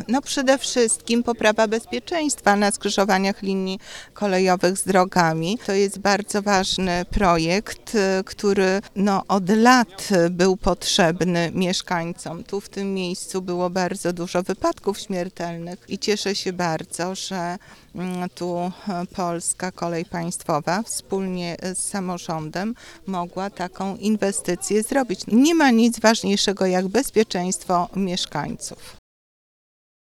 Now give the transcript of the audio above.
No przede wszystkim poprawa bezpieczeństwa na skrzyżowaniach linii kolejowych z drogami. To jest bardzo ważny projekt, który od lat był potrzebny mieszkańcom. Tu w tym miejscu było bardzo dużo wypadków śmiertelnych i cieszę się bardzo, że tu Polska Kolej Państwowa wspólnie z samorządem mogła taką inwestycję zrobić. Nie ma nic ważniejszego jak bezpieczeństwo mieszkańców.